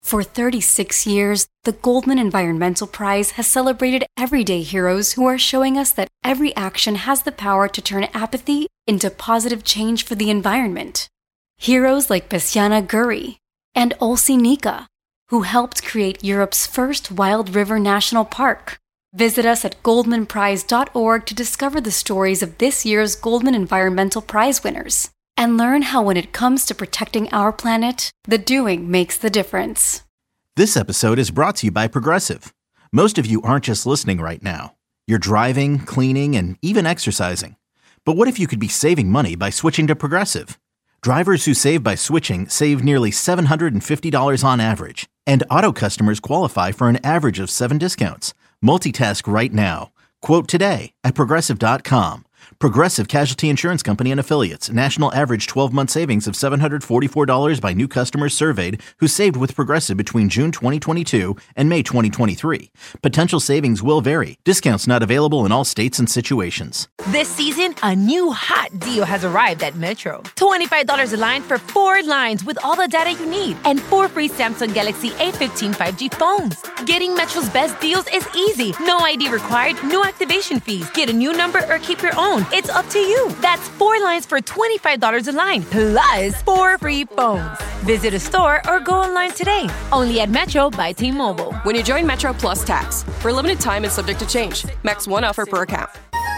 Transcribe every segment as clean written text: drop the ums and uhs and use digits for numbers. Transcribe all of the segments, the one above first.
For 36 years, the Goldman Environmental Prize has celebrated everyday heroes who are showing us that every action has the power to turn apathy into positive change for the environment. Heroes like Bessiana Guri and Olsi Nika, who helped create Europe's first wild river national park. Visit us at goldmanprize.org to discover the stories of this year's Goldman Environmental Prize winners and learn how when it comes to protecting our planet, the doing makes the difference. This episode is brought to you by Progressive. Most of you aren't just listening right now. You're driving, cleaning, and even exercising. But what if you could be saving money by switching to Progressive? Drivers who save by switching save nearly $750 on average, and auto customers qualify for an average of 7 discounts. Multitask right now. Quote today at Progressive.com. Progressive Casualty Insurance Company and Affiliates. National average 12-month savings of $744 by new customers surveyed who saved with Progressive between June 2022 and May 2023. Potential savings will vary. Discounts not available in all states and situations. This season, a new hot deal has arrived at Metro. $25 a line for 4 lines with all the data you need and 4 free Samsung Galaxy A15 5G phones. Getting Metro's best deals is easy. No ID required, no activation fees. Get a new number or keep your own. It's up to you. That's 4 lines for $25 a line, plus 4 free phones. Visit a store or go online today. Only at Metro by T-Mobile. When you join Metro Plus Tax, for a limited time and subject to change. Max 1 offer per account.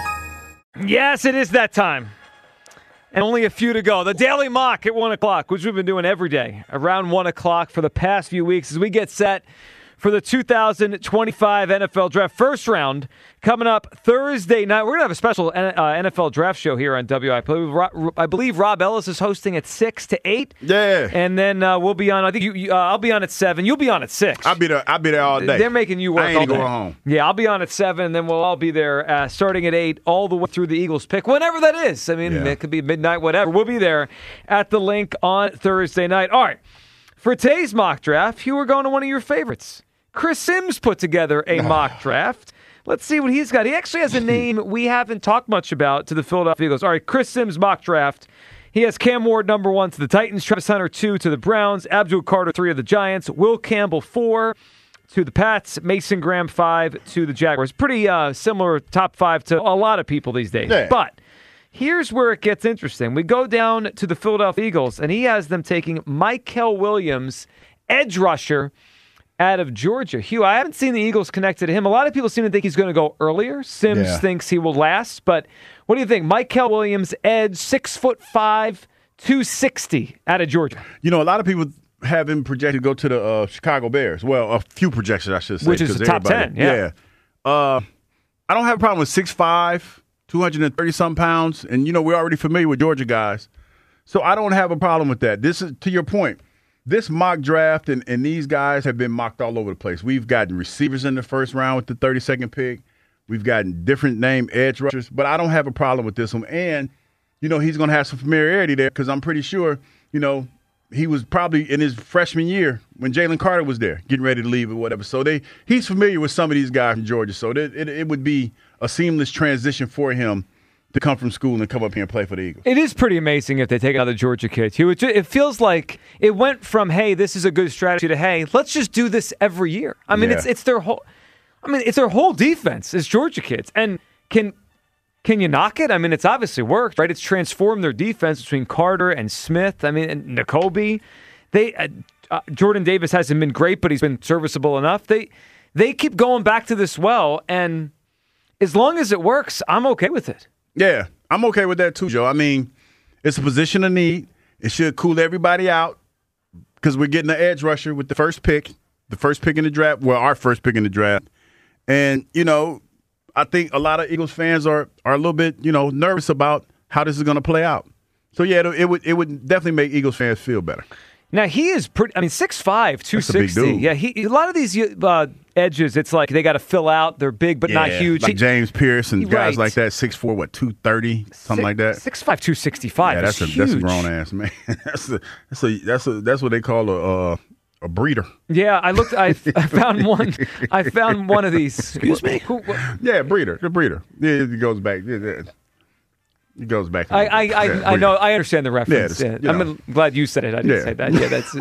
Yes, it is that time. And only a few to go. The Daily Mock at 1 o'clock, which we've been doing every day around 1 o'clock for the past few weeks as we get set for the 2025 NFL Draft. First round coming up Thursday night. We're going to have a special NFL Draft show here on WIP. I believe Rob Ellis is hosting at 6 to 8. Yeah. And then we'll be on, I think I'll be on at 7. You'll be on at 6. I'll be there all day. They're making you work I ain't all day. going home. Yeah, I'll be on at 7, and then we'll all be there starting at 8 all the way through the Eagles pick, whenever that is. I mean, It could be midnight, whatever. We'll be there at the link on Thursday night. All right. For today's mock draft, you are going to one of your favorites. Chris Sims put together a mock draft. Let's see what he's got. He actually has a name we haven't talked much about to the Philadelphia Eagles. All right, Chris Sims mock draft. He has Cam Ward, number 1 to the Titans, Travis Hunter, 2 to the Browns, Abdul Carter, 3 of the Giants, Will Campbell, 4 to the Pats, Mason Graham, 5 to the Jaguars. Pretty similar top 5 to a lot of people these days. Yeah. But here's where it gets interesting. We go down to the Philadelphia Eagles, and he has them taking Mykel Williams, edge rusher, out of Georgia. Hugh, I haven't seen the Eagles connected to him. A lot of people seem to think he's going to go earlier. Sims thinks he will last. But what do you think? Mykel Williams, edge, 6'5", 260 out of Georgia. You know, a lot of people have him projected to go to the Chicago Bears. Well, a few projections, I should say. Which is the top 10, yeah. I don't have a problem with 6'5", 230-something pounds. And, you know, we're already familiar with Georgia guys. So I don't have a problem with that. This is, to your point, this mock draft and these guys have been mocked all over the place. We've gotten receivers in the first round with the 32nd pick. We've gotten different name edge rushers, but I don't have a problem with this one. And, you know, he's going to have some familiarity there because I'm pretty sure, you know, he was probably in his freshman year when Jalen Carter was there, getting ready to leave or whatever. So he's familiar with some of these guys from Georgia. So it would be a seamless transition for him to come from school and come up here and play for the Eagles. It is pretty amazing if they take another Georgia kid. It feels like it went from, hey, this is a good strategy to, hey, let's just do this every year. I mean, it's their whole defense is Georgia kids. And can you knock it? I mean, it's obviously worked, right? It's transformed their defense between Carter and Smith. I mean, and Nakobe. Jordan Davis hasn't been great, but he's been serviceable enough. They keep going back to this well, and as long as it works, I'm okay with it. Yeah, I'm okay with that too, Joe. I mean, it's a position of need. It should cool everybody out because we're getting an edge rusher with the first pick in the draft. Well, our first pick in the draft. And, you know, I think a lot of Eagles fans are a little bit, you know, nervous about how this is going to play out. So, yeah, it would definitely make Eagles fans feel better. Now, he is pretty, 6'5", 260. Yeah, a lot of these edges, it's like they got to fill out. They're big but not huge. Like James Pierce and guys like that, 6'4", 230, something like that. 6'5", 265. Yeah, that's a grown ass man. that's what they call a breeder. Yeah, I found one. I found one of these. Excuse me. Yeah, breeder. The breeder. Yeah, it goes back. Yeah, It goes back. I know. I understand the reference. Yeah, I'm glad you said it. I didn't say that. Yeah, that's.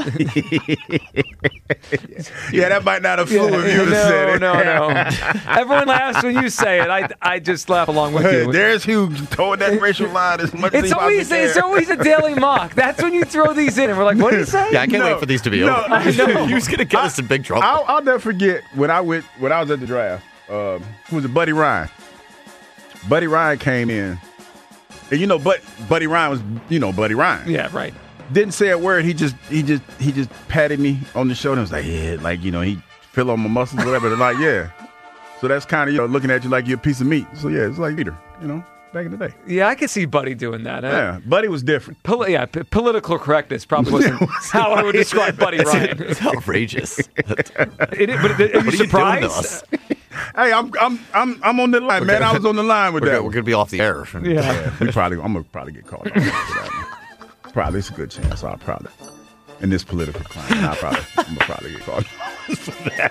Yeah, that might not have flew if you would have said it. No. Everyone laughs when you say it. I just laugh along with you. There's Hugh towing that racial line as much as he possibly can. It's always a daily mock. That's when you throw these in, and we're like, what did he say? Yeah, I can't wait for these to be over. I know. Hugh's going to get us in big trouble. I'll never forget when I was at the draft. Who was it? Buddy Ryan. Buddy Ryan came in. And Buddy Ryan was, Buddy Ryan. Yeah, right. Didn't say a word. He just patted me on the shoulder and was like, yeah, like, he feel on my muscles, whatever. Like, yeah. So that's kind of, looking at you like you're a piece of meat. So yeah, it's like Peter, back in the day. Yeah, I could see Buddy doing that. Yeah, Buddy was different. Political correctness probably wasn't how I would describe Buddy Ryan. It's outrageous. But are you surprised? Hey, I'm on the line, man. I was on the line with that. We're going to be off the air. Yeah. I'm gonna probably get called out for that one. Probably, it's a good chance. I'll probably, in this political climate, I'm gonna probably get called out for that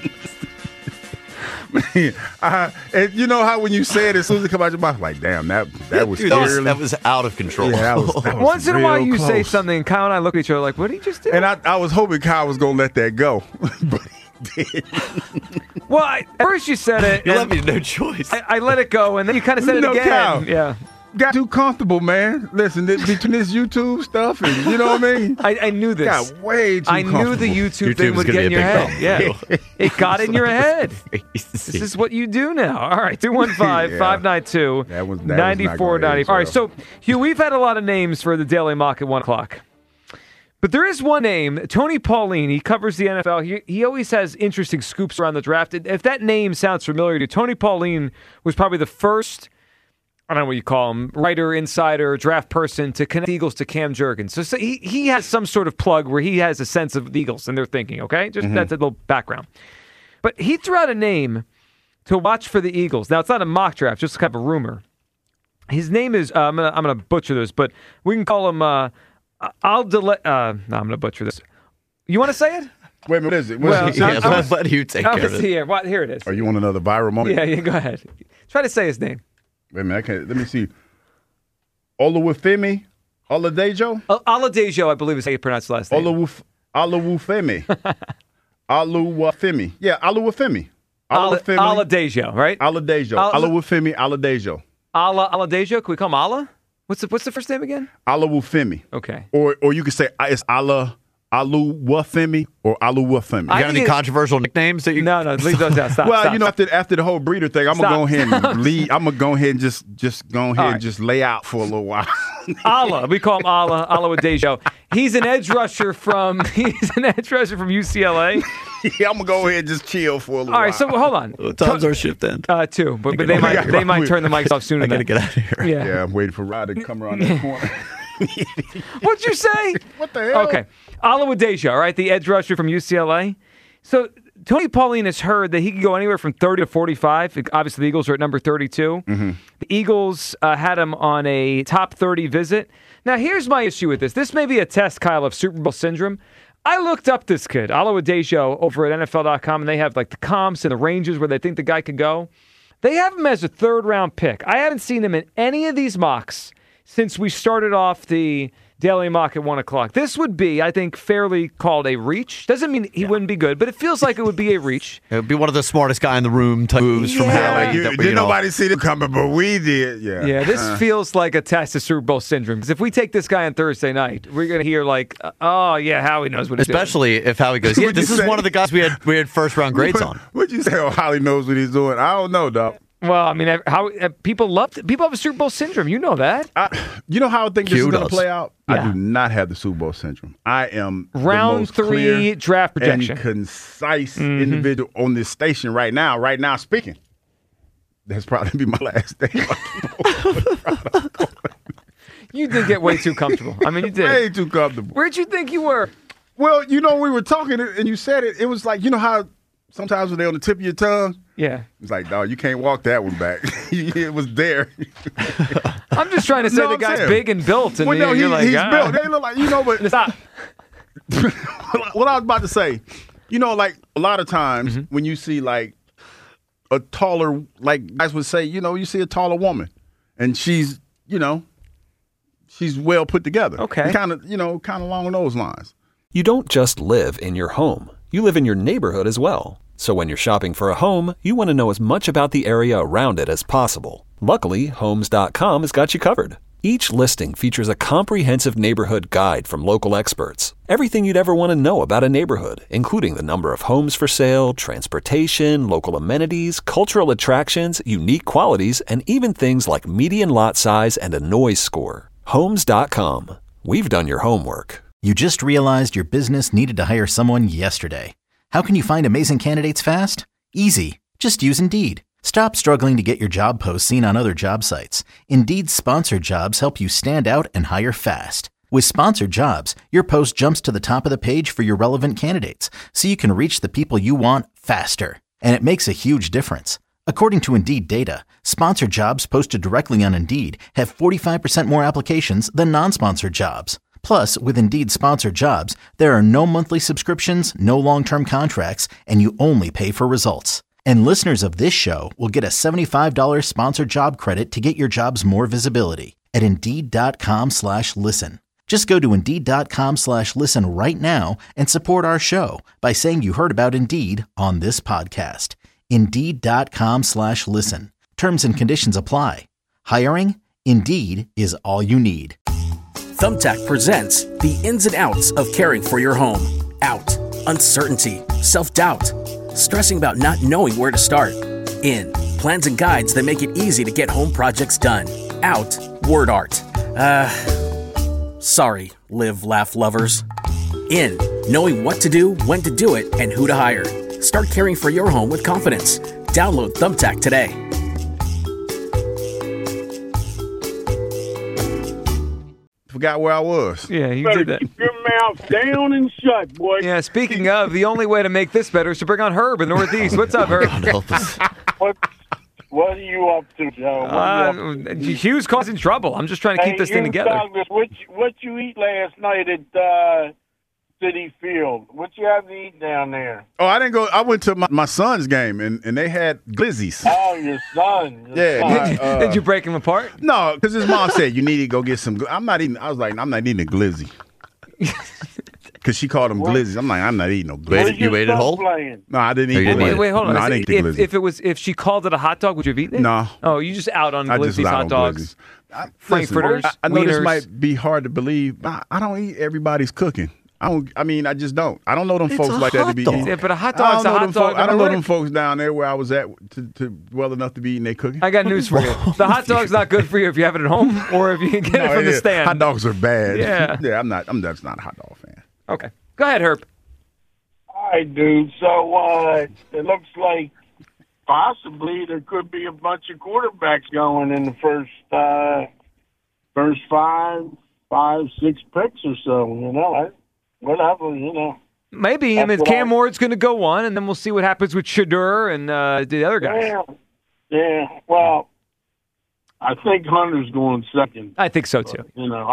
one. And you know how when you say it, as soon as it comes out your mouth, like, damn, that was that was out of control. Yeah, that was Once in a while, you close. say something, and Kyle and I look at each other like, what did he just do? And I was hoping Kyle was gonna let that go, but he did. Well, at first you said it. You left me no choice. I let it go, and then you kind of said it again. Kyle, Yeah. got too comfortable, man. Listen, between this YouTube stuff and you know what I mean. I knew this. Got way too comfortable. knew the YouTube thing would YouTube's gonna get in be your a head. big Yeah, it got in your head. This This is what you do now. All right, 215-592-9490. That was not gonna age All right, well. so Hugh, we've had a lot of names for the Daily Mock at 1 o'clock. But there is one name, Tony Pauline. He covers the NFL. He always has interesting scoops around the draft. If that name sounds familiar to you, Tony Pauline was probably the first, I don't know what you call him, writer, insider, draft person to connect the Eagles to Cam Jurgens. So he has some sort of plug where he has a sense of the Eagles and their thinking, okay? Just that's a little background. But he threw out a name to watch for the Eagles. Now, it's not a mock draft, just kind of a rumor. His name is, I'm gonna butcher this, but we can call him, I'm going to butcher this. You want to say it? Wait a minute, what is it? let you take care of it. Here it is. Are you on another viral moment? Yeah, go ahead. Try to say his name. Wait a minute, let me see. Oluwafemi Oladejo? Oladejo, I believe is how you pronounce the last name. Oluwafemi. Oluwafemi. Yeah, Oluwafemi. Oladejo, right? Oladejo. Oluwafemi Oladejo. Oladejo? Can we call him Ala? What's the first name again? Oluwafemi. Okay. Or you could say it's Oluwafemi or Oluwafemi. You got any controversial nicknames that you? No, leave those out. Stop. Well, stop. after the whole breeder thing, I'm gonna go ahead and lead. I'm gonna go ahead and just go ahead and just lay out for a little while. Ala, we call him Oladejo. He's an edge rusher from UCLA. Yeah, I'm gonna go ahead and just chill for a little while. All right, so hold on. What time's our shift end? 2, but they might turn the mics off soon. I gotta get out of here. Yeah, I'm waiting for Rod to come around that corner. What'd you say? What the hell? Okay. Oladejo, all right, the edge rusher from UCLA. So Tony Pauline has heard that he can go anywhere from 30 to 45. Obviously, the Eagles are at number 32. Mm-hmm. The Eagles had him on a top 30 visit. Now, here's my issue with this. This may be a test, Kyle, of Super Bowl syndrome. I looked up this kid, Oladejo, over at NFL.com, and they have like the comps and the ranges where they think the guy could go. They have him as a third-round pick. I haven't seen him in any of these mocks since we started off the Daily Mock at 1 o'clock. This would be, I think, fairly called a reach. Doesn't mean he wouldn't be good, but it feels like it would be a reach. It would be one of the smartest guy in the room type moves from Howie. Didn't nobody see it coming, but we did. Yeah. Yeah, this feels like a test of Super Bowl syndrome. Because if we take this guy on Thursday night, we're going to hear like, oh, yeah, Howie knows what he's doing. Especially if Howie goes, yeah, this is one of the guys we had first-round grades on. What'd you say? Oh, Howie knows what he's doing. I don't know, dog. Well, I mean, people have a Super Bowl syndrome. You know that. You know how I think this is going to play out? Yeah. I do not have the Super Bowl syndrome. I am round the most 3 clear draft projection and concise individual on this station right now speaking. That's probably be my last day. You did get way too comfortable. I mean, you did. Way too comfortable. Where'd you think you were? Well, we were talking and you said it. It was like, you know how sometimes when they're on the tip of your tongue? Yeah. It's like, dog, you can't walk that one back. It was there. I'm just trying to say the guy's big and built. And well, no, you're like, he's built. They look like, but. Stop. What I was about to say, like a lot of times when you see like a taller, like guys would say, you see a taller woman and she's she's well put together. Okay. Kind of along those lines. You don't just live in your home. You live in your neighborhood as well. So when you're shopping for a home, you want to know as much about the area around it as possible. Luckily, Homes.com has got you covered. Each listing features a comprehensive neighborhood guide from local experts. Everything you'd ever want to know about a neighborhood, including the number of homes for sale, transportation, local amenities, cultural attractions, unique qualities, and even things like median lot size and a noise score. Homes.com. We've done your homework. You just realized your business needed to hire someone yesterday. How can you find amazing candidates fast? Easy. Just use Indeed. Stop struggling to get your job posts seen on other job sites. Indeed's sponsored jobs help you stand out and hire fast. With sponsored jobs, your post jumps to the top of the page for your relevant candidates, so you can reach the people you want faster. And it makes a huge difference. According to Indeed data, sponsored jobs posted directly on Indeed have 45% more applications than non-sponsored jobs. Plus, with Indeed sponsored jobs, there are no monthly subscriptions, no long-term contracts, and you only pay for results. And listeners of this show will get a $75 sponsored job credit to get your jobs more visibility at Indeed.com/listen. Just go to Indeed.com/listen right now and support our show by saying you heard about Indeed on this podcast. Indeed.com/listen. Terms and conditions apply. Hiring? Indeed is all you need. Thumbtack presents the ins and outs of caring for your home. Out, uncertainty, self-doubt, stressing about not knowing where to start. In, plans and guides that make it easy to get home projects done. Out, word art. Sorry, live, laugh lovers. In, knowing what to do, when to do it, and who to hire. Start caring for your home with confidence. Download Thumbtack today. Forgot where I was. Yeah, you did that. Keep your mouth down and shut, boy. Yeah, speaking of, the only way to make this better is to bring on Herb in the Northeast. What's up, Herb? What are you up to, Joe? Hugh's causing trouble. I'm just trying to keep this thing together. Douglas, what you eat last night at City Field? What you have to eat down there? Oh, I didn't go. I went to my son's game, and they had glizzies. Oh, your son. Did you break him apart? No, because his mom said, you need to go get some. I'm not eating. I was like, I'm not eating a glizzy. Because she called them glizzies. I'm like, I'm not eating no glizzy. You ate it whole? No, I didn't eat it. Wait, hold on. No, I didn't eat the glizzy. If she called it a hot dog, would you have eaten it? No. Oh, you just out on glizzies, hot dogs, frankfurters, I know this wieners. might be hard to believe, but I don't eat everybody's cooking. I just don't. I don't know them folks like that to be eating. Yeah, but a hot dog's a hot dog. I don't know them folks down there where I was at to well enough to be eating their cooking. I got news for you. The hot dog's not good for you if you have it at home or if you can get it from the stand. Hot dogs are bad. Yeah. Yeah, I'm just not a hot dog fan. Okay. Go ahead, Herb. All right, dude. So it looks like possibly there could be a bunch of quarterbacks going in the first five, 6 picks or so. Whatever. Maybe. I mean, Cam Ward's going to go one, and then we'll see what happens with Shedeur and the other guys. Yeah. Well, I think Hunter's going second. I think so too.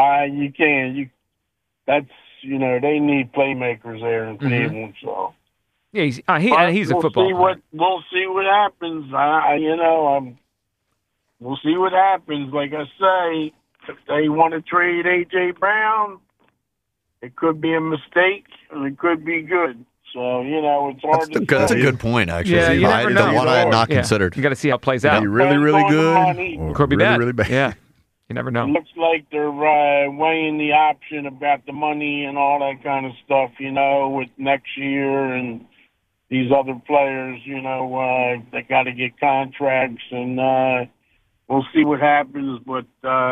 They need playmakers there in Cleveland. So yeah, he's a football player. We'll see what happens. We'll see what happens. Like I say, if they want to trade A.J. Brown, it could be a mistake, and it could be good. So, it's hard to say. That's a good point, actually. Yeah, you never know. The one I had not considered. You got to see how it plays out. Be really, really good, or could be really, bad. really bad. Yeah, you never know. It looks like they're weighing the option about the money and all that kind of stuff, with next year and these other players, they got to get contracts, and we'll see what happens. But,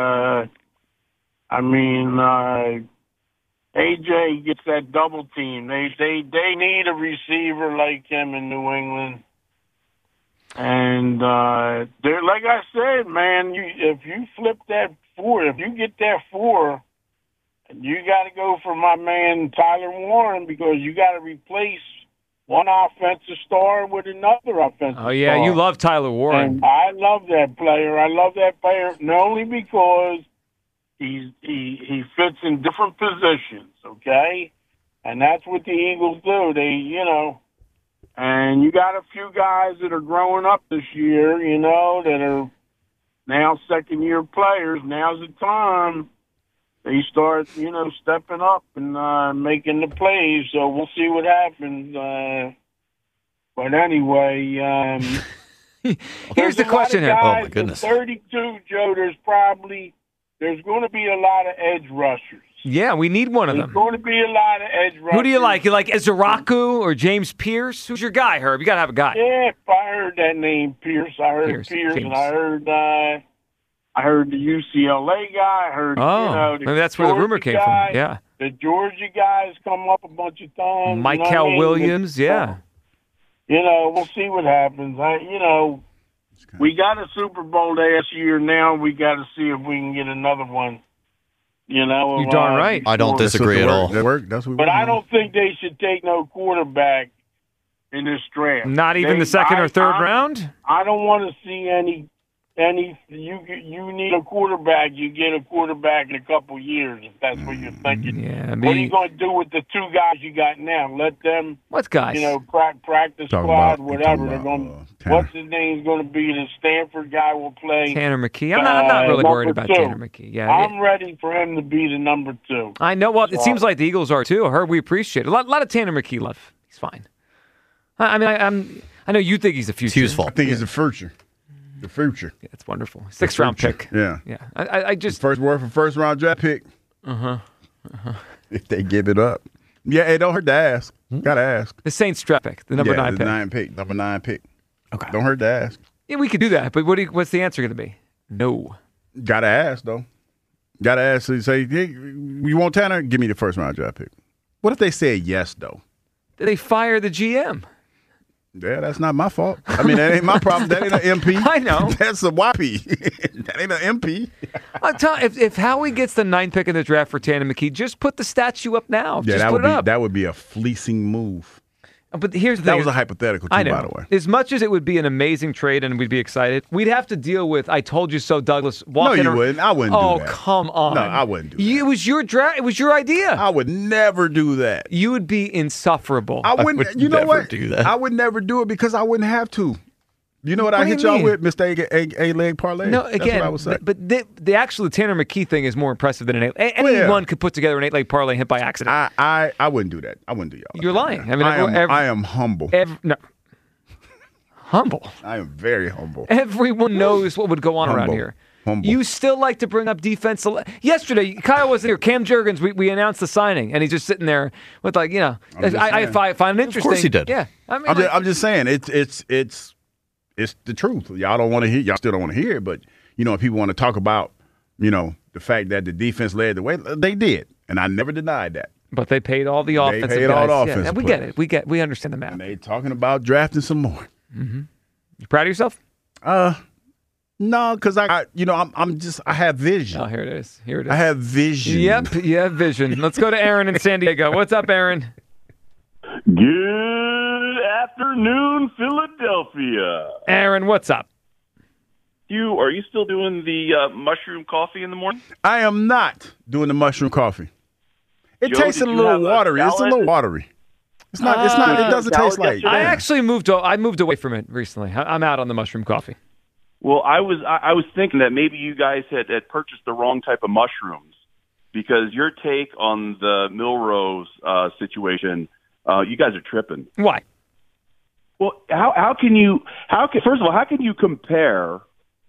AJ gets that double team. They need a receiver like him in New England. And they're like I said, man, if you flip that 4, if you get that 4, you got to go for my man Tyler Warren, because you got to replace one offensive star with another offensive star. Oh yeah, you love Tyler Warren. And I love that player. Not only because he fits in different positions, okay? And that's what the Eagles do. And you got a few guys that are growing up this year, that now second-year players, now's the time they start, stepping up and making the plays. So we'll see what happens. But anyway, here's the question here. Oh, my goodness. 32, Joe, there's going to be a lot of edge rushers. Yeah, we need one of them. There's going to be a lot of edge rushers. Who do you like? You like Ezraku or James Pierce? Who's your guy, Herb? You got to have a guy. Yeah, I heard that name, Pierce. I heard Pierce and I heard the UCLA guy. I heard, maybe that's where the rumor came guy, from. Yeah. The Georgia guys come up a bunch of times. Michael Williams, yeah. We'll see what happens. We got a Super Bowl last year. Now we got to see if we can get another one. You're darn right. I don't disagree at all. But I don't think they should take no quarterback in this draft. Not even the second or third round? I don't want to see any. You need a quarterback. You get a quarterback in a couple years if that's what you're thinking. Yeah, what are you going to do with the two guys you got now? Let them. What guys? Practice squad, whatever. They're going. What's his name's going to be? The Stanford guy will play. Tanner McKee. I'm not really worried about Tanner McKee. Yeah, I'm ready for him to be the number 2. I know. Well, it seems like the Eagles are too. I heard we appreciate it. A lot of Tanner McKee love. He's fine. I know you think he's the future. It's I think he's the future. The future. Yeah, it's wonderful. 6th round pick. Yeah. Yeah. I just first word for first round draft pick. If they give it up. Yeah, it don't hurt to ask. Gotta ask. The Saints draft pick, the number 9 pick. Number 9 pick. Okay. Don't hurt to ask. Yeah, we could do that, but what's the answer going to be? No. Gotta ask though. Gotta ask. So you say, hey, you want Tanner? Give me the first round draft pick. What if they say yes though? They fire the GM. Yeah, that's not my fault. I mean, that ain't my problem. That ain't an MP. I know. That's a YP. That ain't an MP. I'll tell you, if Howie gets the 9th pick in the draft for Tanner McKee, just put the statue up now. Yeah, just that would be a fleecing move. But here's the thing. That was a hypothetical, too, I know. by the way. As much as it would be an amazing trade and we'd be excited, we'd have to deal with I told you so, Douglas. No, you wouldn't. I wouldn't do that. Oh, come on. No, I wouldn't do that. It was your draft. It was your idea. I would never do that. You would be insufferable. I wouldn't. You know what? Do that. I would never do it because I wouldn't have to. You know what I hit y'all with? Mistake a leg parlay. No, That's again, what I would say. but the actual Tanner McKee thing is more impressive than anyone could put together an 8-leg parlay hit by accident. I wouldn't do that. I wouldn't do y'all. You're lying. I mean, I am humble. No. Humble. I am very humble. Everyone knows what would go on around here. Humble. You still like to bring up defense. Yesterday, Kyle wasn't here. Cam Jurgens, we announced the signing, and he's just sitting there with I find it interesting. Of course he did. Yeah, I'm just saying it's the truth. Y'all don't want to hear. Y'all still don't want to hear it, but if people want to talk about the fact that the defense led the way, they did, and I never denied that. But they paid all the offensive guys. They paid all the offensive and we players. get it. We understand the math. And they talking about drafting some more. Mm-hmm. You proud of yourself? No, because I have vision. Oh, here it is. I have vision. Yep, you have vision. Let's go to Aaron in San Diego. What's up, Aaron? Good afternoon, Philadelphia. Aaron, what's up? Are you still doing the mushroom coffee in the morning? I am not doing the mushroom coffee. It tastes a little watery. It's a little watery. It's not. It doesn't taste like. I actually moved away from it recently. I'm out on the mushroom coffee. Well, I was thinking that maybe you guys had purchased the wrong type of mushrooms because your take on the Milrose situation, you guys are tripping. Why? Well, how can you compare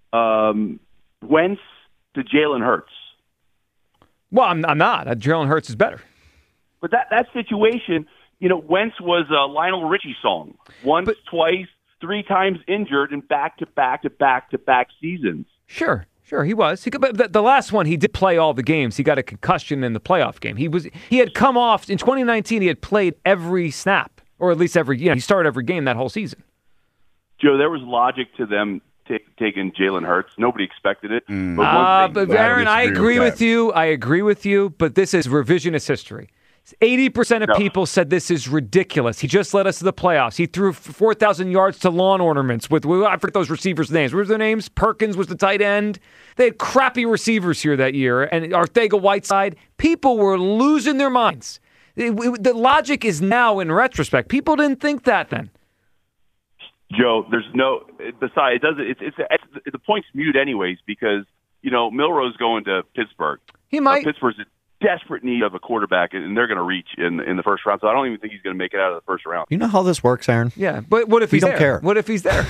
Wentz to Jalen Hurts? Well, I'm not. Jalen Hurts is better. But that situation. Wentz was a Lionel Richie song. Twice, 3 times injured in back-to-back seasons. Sure, he was. But the last one, he did play all the games. He got a concussion in the playoff game. He had come off in 2019. He had played every snap, or at least he started every game that whole season. Joe, there was logic to them taking Jalen Hurts. Nobody expected it. But Aaron, I agree with you. But this is revisionist history. 80% of people said this is ridiculous. He just led us to the playoffs. He threw 4,000 yards to lawn ornaments with, I forget those receivers' names. What were their names? Perkins was the tight end. They had crappy receivers here that year. And Arcega-Whiteside, people were losing their minds. The logic is now in retrospect. People didn't think that then. Joe, there's no. Besides, it doesn't. It's the point's mute anyways because Milroe's going to Pittsburgh. He might. Pittsburgh's in desperate need of a quarterback, and they're going to reach in the first round. So I don't even think he's going to make it out of the first round. You know how this works, Aaron? Yeah, but what if he's there? Care. What if he's there?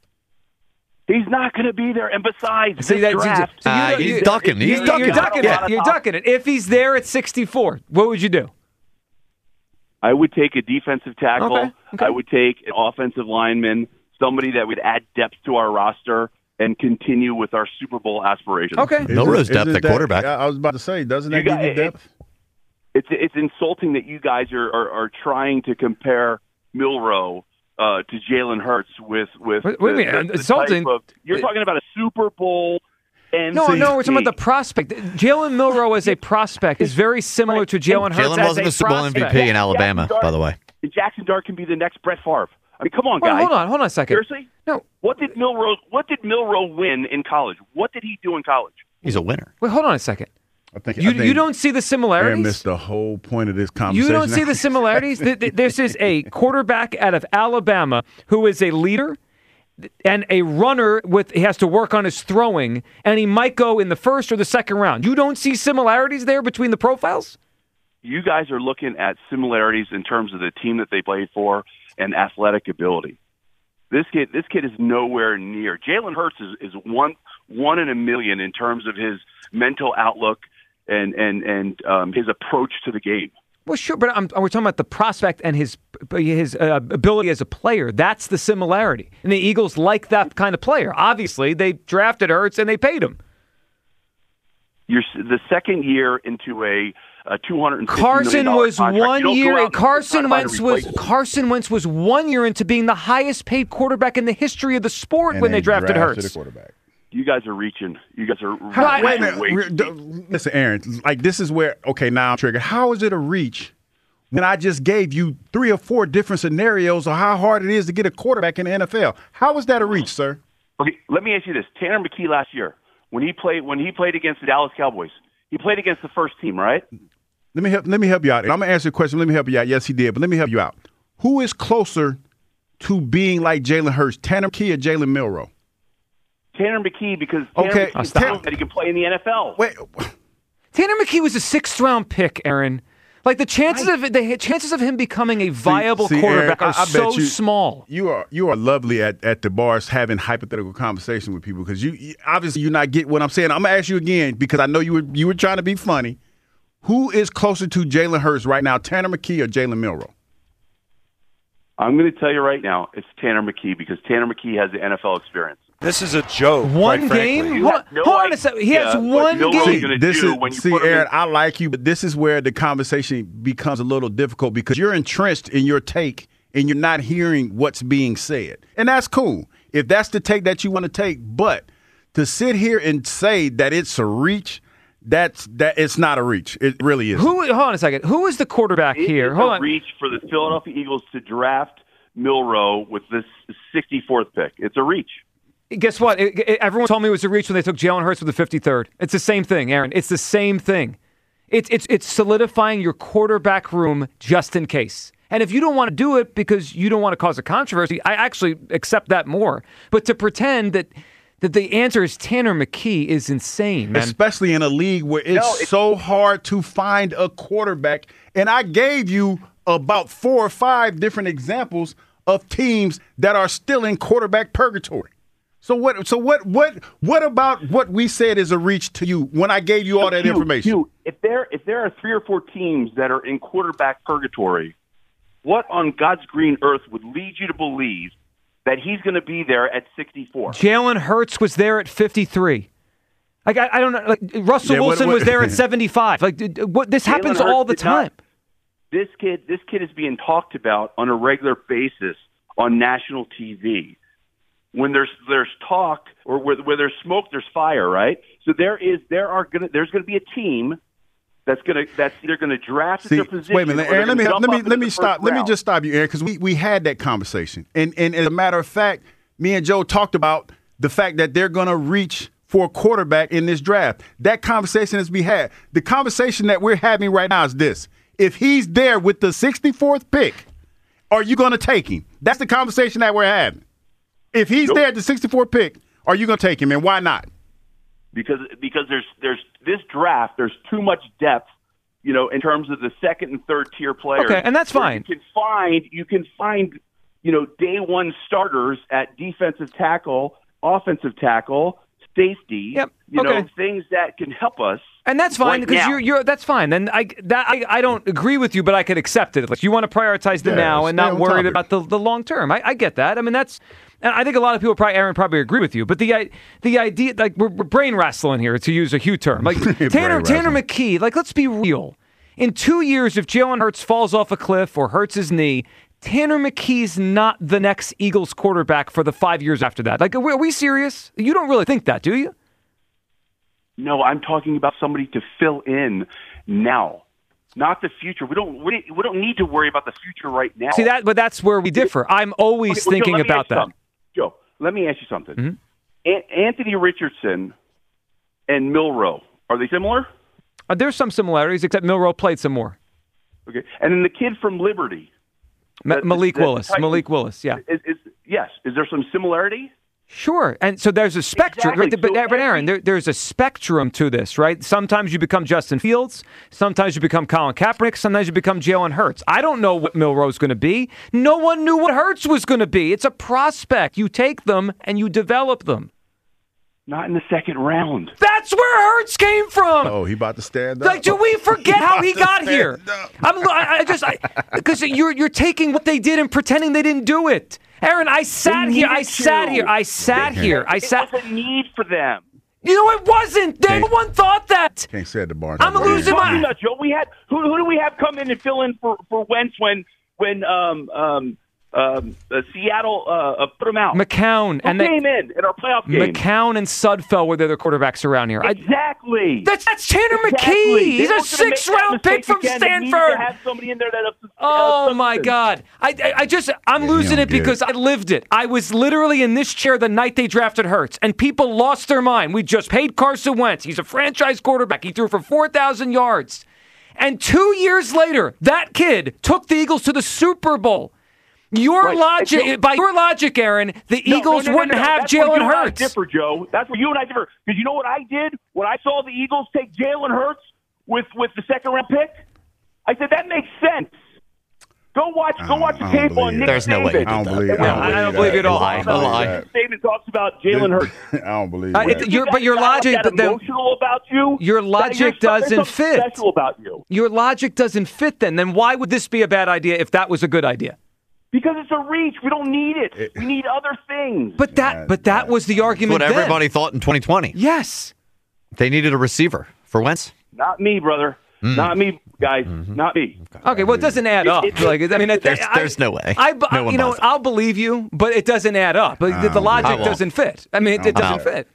He's not going to be there. And besides, he's ducking. You're ducking it. If he's there at 64, what would you do? I would take a defensive tackle. Okay. I would take an offensive lineman, somebody that would add depth to our roster and continue with our Super Bowl aspirations. Okay. Milroe's depth at quarterback. Yeah, I was about to say, doesn't that give you depth? It's insulting that you guys are trying to compare Milroe to Jalen Hurts with what do you mean? Insulting? You're talking about a Super Bowl. No, we're talking about the prospect. Jalen Milroe as a prospect is very similar to Jalen Hurts as a prospect. Jalen wasn't a Super Bowl MVP in Alabama, by the way. Jackson Dart can be the next Brett Favre. I mean, come on, guys. Hold on a second. Seriously? No. What did Milroe win in college? What did he do in college? He's a winner. Wait, hold on a second. I think you don't see the similarities? Aaron missed the whole point of this conversation. You don't see the similarities? This is a quarterback out of Alabama who is a leader and a runner he has to work on his throwing, and he might go in the first or the second round. You don't see similarities there between the profiles? You guys are looking at similarities in terms of the team that they played for and athletic ability. This kid is nowhere near. Jalen Hurts is one in a million in terms of his mental outlook and his approach to the game. Well, sure, but we're talking about the prospect and his ability as a player. That's the similarity. And the Eagles like that kind of player. Obviously, they drafted Hurts and they paid him. You're the second year into a $250 Carson million was contract. 1 year. Carson Wentz was 1 year into being the highest paid quarterback in the history of the sport when they drafted Hurts. You guys are reaching. You guys are. Wait a minute. Listen, Aaron. Like this is where. Okay, now I'm triggered. How is it a reach when I just gave you 3 or 4 different scenarios of how hard it is to get a quarterback in the NFL? How is that a reach, sir? Okay, let me ask you this: Tanner McKee last year, when he played against the Dallas Cowboys, he played against the first team, right? Let me help you out. I'm gonna answer your question. Let me help you out. Yes, he did, but let me help you out. Who is closer to being like Jalen Hurts, Tanner McKee or Jalen Milroe? Tanner McKee, because Tanner McKee that he can play in the NFL. Wait, Tanner McKee was a 6th-round pick, Aaron. Like the chances of him becoming a viable quarterback Aaron, are so small. You are lovely at the bars having hypothetical conversation with people because you obviously you're not getting what I'm saying. I'm gonna ask you again because I know you were trying to be funny. Who is closer to Jalen Hurts right now, Tanner McKee or Jalen Milroe? I'm going to tell you right now, it's Tanner McKee because Tanner McKee has the NFL experience. This is a joke. One game? Hold on a second. He has one game. Aaron, I like you, but this is where the conversation becomes a little difficult because you're entrenched in your take and you're not hearing what's being said. And that's cool. If that's the take that you want to take, but to sit here and say that it's a reach, that it's not a reach. It really is. Hold on a second. Who is the quarterback here? Hold on. Reach for the Philadelphia Eagles to draft Milroe with this 64th pick. It's a reach. Guess what? Everyone told me it was a reach when they took Jalen Hurts with the 53rd. It's the same thing, Aaron. It's the same thing. It's solidifying your quarterback room just in case. And if you don't want to do it because you don't want to cause a controversy, I actually accept that more. But to pretend that the answer is Tanner McKee is insane, man. Especially in a league where it's so hard to find a quarterback. And I gave you about 4 or 5 different examples of teams that are still in quarterback purgatory. So what about what we said is a reach to you when I gave you all that information? If there are 3 or 4 teams that are in quarterback purgatory, what on God's green earth would lead you to believe that he's going to be there at 64? Jalen Hurts was there at 53. Like I don't know. Like Russell Wilson was there at 75. Like this happens all the time. This kid is being talked about on a regular basis on national TV. When there's talk or where there's smoke, there's fire, right? So there's going to be a team that's either going to draft at their position. Wait a minute, Aaron. Let me stop. Let me just stop you, Aaron, because we had that conversation, and as a matter of fact, me and Joe talked about the fact that they're going to reach for a quarterback in this draft. That conversation has been had. The conversation that we're having right now is this: if he's there with the 64th pick, are you going to take him? That's the conversation that we're having. If he's there at the 64 pick, are you going to take him, and why not? Because there's this draft, there's too much depth, in terms of the second and third tier players. Okay, and that's fine. You can find, day one starters at defensive tackle, offensive tackle, safety. Yep. Things that can help us. And that's fine because you're that's fine. And I don't agree with you, but I could accept it. Like you want to prioritize the now and not worried about the long term. I get that. I mean and I think a lot of people probably agree with you. But the idea, like we're brain wrestling here, to use a Hugh term. Like Tanner McKee, like let's be real. In 2 years, if Jalen Hurts falls off a cliff or hurts his knee, Tanner McKee's not the next Eagles quarterback for the 5 years after that. Like, are we serious? You don't really think that, do you? No, I'm talking about somebody to fill in now, not the future. We don't need to worry about the future right now. See but that's where we differ. I'm always thinking about that. Joe, let me ask you something. Mm-hmm. Anthony Richardson and Milroe, are they similar? There's some similarities, except Milroe played some more. Okay, and then the kid from Liberty, Malik Willis. Malik Willis, yeah. Yes. Is there some similarity? Sure. And so there's a spectrum. Exactly. But Aaron, there's a spectrum to this, right? Sometimes you become Justin Fields. Sometimes you become Colin Kaepernick. Sometimes you become Jalen Hurts. I don't know what Milroe's going to be. No one knew what Hurts was going to be. It's a prospect. You take them and you develop them. Not in the second round. That's where Hurts came from. Oh, he about to stand up. Like, do we forget how he got here? Because you're taking what they did and pretending they didn't do it. Aaron, I sat here. It was a need for them. It wasn't. No one thought that. Can't say it to Barnes. I'm losing my. Joe, we had who do we have come in and fill in for Wentz when Seattle put him out? McCown and came in our playoff game. McCown and Sudfeld were the other quarterbacks around here. Exactly. That's Tanner McKee. He's a 6th-round pick from Stanford. To have somebody in there oh my God! I'm losing it because I lived it. I was literally in this chair the night they drafted Hurts, and people lost their mind. We just paid Carson Wentz. He's a franchise quarterback. He threw for 4,000 yards, and 2 years later, that kid took the Eagles to the Super Bowl. By your logic, Aaron, the Eagles wouldn't have Jalen Hurts. That's where you and I differ, Joe. That's where you and I differ. Because you know what I did when I saw the Eagles take Jalen Hurts with the second-round pick? I said, that makes sense. Go watch the tape on Nick There's no way you did that. I don't believe it at all. A lie. David talks about Jalen Hurts. I don't believe that. But your logic, emotional about you. Your logic doesn't fit. Special about you. Your logic doesn't fit. Then why would this be a bad idea if that was a good idea? Because it's a reach. We don't need it. We need other things. But that was the argument. What everybody thought in 2020. Yes. They needed a receiver for Wentz. Not me, brother. Not me, guys. Not me. Okay, well, it doesn't add up. There's no way. I'll believe you, but it doesn't add up. The logic doesn't fit. I mean, it doesn't fit.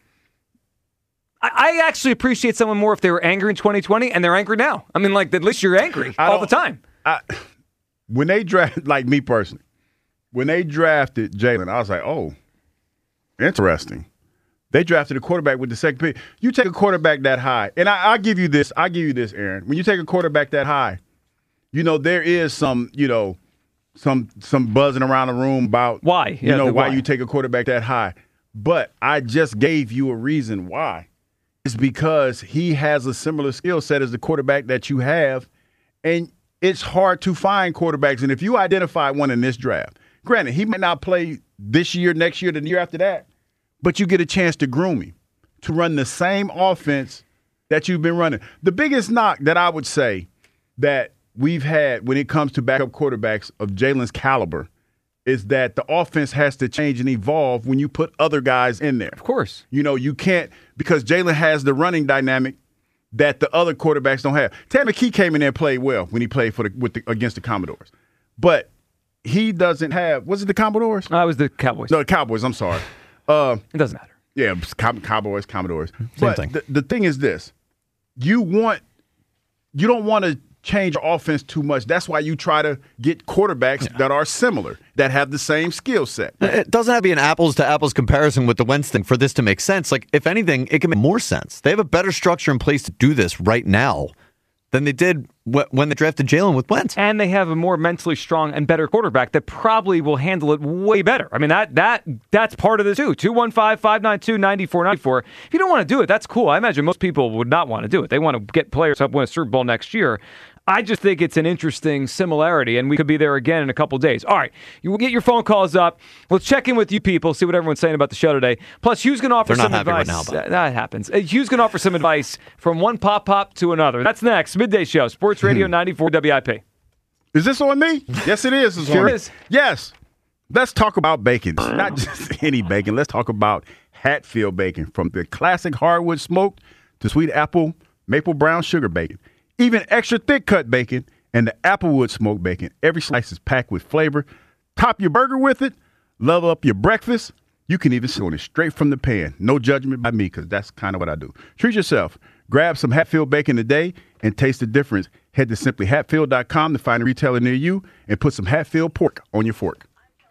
I actually appreciate someone more if they were angry in 2020 and they're angry now. I mean, at least you're angry all the time. When they draft, like me personally, when they drafted Jalen, I was like, oh, interesting. They drafted a quarterback with the second pick. You take a quarterback that high, and I'll give you this, Aaron. When you take a quarterback that high, there is some buzzing around the room about why, why you take a quarterback that high. But I just gave you a reason why. It's because he has a similar skill set as the quarterback that you have, and it's hard to find quarterbacks. And if you identify one in this draft, granted, he might not play this year, next year, the year after that, but you get a chance to groom him, to run the same offense that you've been running. The biggest knock that I would say that we've had when it comes to backup quarterbacks of Jalen's caliber is that the offense has to change and evolve when you put other guys in there. Of course. You can't, because Jalen has the running dynamic that the other quarterbacks don't have. Tanner McKee came in there and played well when he played against the Commodores. But he doesn't have – was it the Commodores? It was the Cowboys. No, the Cowboys. I'm sorry. It doesn't matter. Yeah, Cowboys, Commodores. Same thing. The thing is this. You don't want to change your offense too much. That's why you try to get quarterbacks that are similar, that have the same skill set. It doesn't have to be an apples-to-apples comparison with the Wentz thing for this to make sense. If anything, it can make more sense. They have a better structure in place to do this right now than they did when they drafted Jalen with Wentz. And they have a more mentally strong and better quarterback that probably will handle it way better. I mean, that's part of this too. 215-592-9494. If you don't want to do it, that's cool. I imagine most people would not want to do it. They want to get players up, win a Super Bowl next year. I just think it's an interesting similarity, and we could be there again in a couple days. All right, you will get your phone calls up. Let's check in with you people, see what everyone's saying about the show today. Plus, Hugh's going to offer some advice. Right now, that happens. Hugh's going to offer some advice from one pop to another. That's next. Midday Show, Sports Radio 94 WIP. Is this on me? Yes, it is. Sure is. Yes. Let's talk about bacon. Not just any bacon. Let's talk about Hatfield bacon, from the classic hardwood smoked to sweet apple, maple brown sugar bacon. Even extra thick cut bacon and the applewood smoked bacon. Every slice is packed with flavor. Top your burger with it. Level up your breakfast. You can even sit on it straight from the pan. No judgment by me, because that's kind of what I do. Treat yourself. Grab some Hatfield bacon today and taste the difference. Head to simplyhatfield.com to find a retailer near you and put some Hatfield pork on your fork.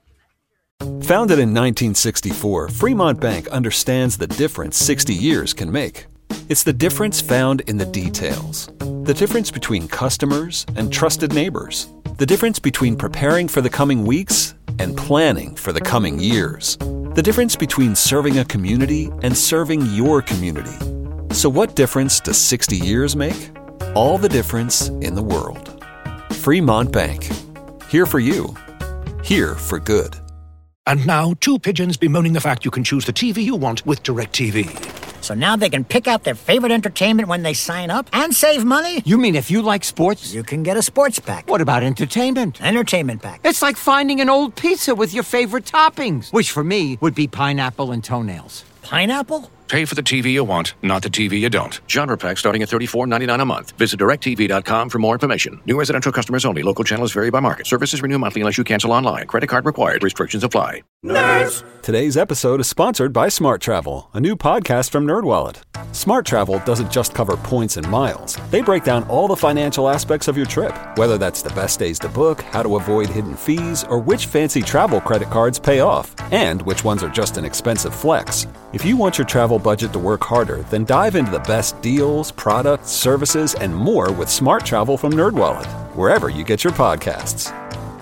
Founded in 1964, Fremont Bank understands the difference 60 years can make. It's the difference found in the details. The difference between customers and trusted neighbors. The difference between preparing for the coming weeks and planning for the coming years. The difference between serving a community and serving your community. So what difference does 60 years make? All the difference in the world. Fremont Bank. Here for you. Here for good. And now, two pigeons bemoaning the fact you can choose the TV you want with DirecTV. So now they can pick out their favorite entertainment when they sign up and save money? You mean if you like sports? You can get a sports pack. What about entertainment? Entertainment pack. It's like finding an old pizza with your favorite toppings, which for me would be pineapple and toenails. Pineapple? Pay for the TV you want, not the TV you don't. Genre pack starting at $34.99 a month. Visit DirecTV.com for more information. New residential customers only. Local channels vary by market. Services renew monthly unless you cancel online. Credit card required. Restrictions apply. Nerds! Today's episode is sponsored by Smart Travel, a new podcast from NerdWallet. Smart Travel doesn't just cover points and miles. They break down all the financial aspects of your trip, whether that's the best days to book, how to avoid hidden fees, or which fancy travel credit cards pay off, and which ones are just an expensive flex. If you want your travel budget to work harder, then dive into the best deals, products, services, and more with Smart Travel from NerdWallet, wherever you get your podcasts.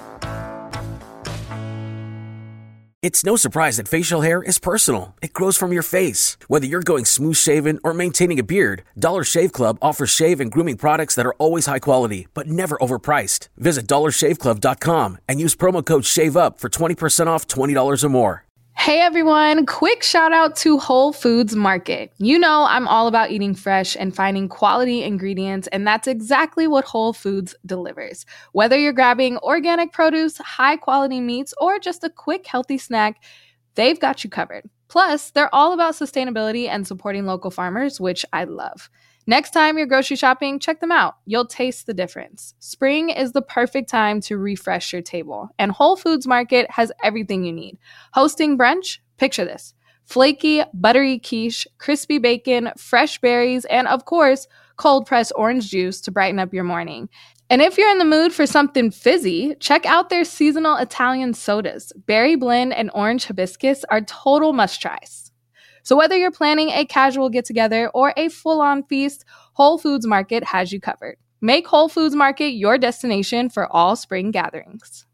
It's no surprise that facial hair is personal. It grows from your face. Whether you're going smooth shaven or maintaining a beard, Dollar Shave Club offers shave and grooming products that are always high quality, but never overpriced. Visit dollarshaveclub.com and use promo code SHAVEUP for 20% off $20 or more. Hey everyone, quick shout out to Whole Foods Market. You know I'm all about eating fresh and finding quality ingredients, and that's exactly what Whole Foods delivers. Whether you're grabbing organic produce, high quality meats, or just a quick healthy snack, they've got you covered. Plus, they're all about sustainability and supporting local farmers, which I love. Next time you're grocery shopping, check them out. You'll taste the difference. Spring is the perfect time to refresh your table, and Whole Foods Market has everything you need. Hosting brunch? Picture this. Flaky, buttery quiche, crispy bacon, fresh berries, and of course, cold-pressed orange juice to brighten up your morning. And if you're in the mood for something fizzy, check out their seasonal Italian sodas. Berry blend and orange hibiscus are total must-tries. So whether you're planning a casual get-together or a full-on feast, Whole Foods Market has you covered. Make Whole Foods Market your destination for all spring gatherings.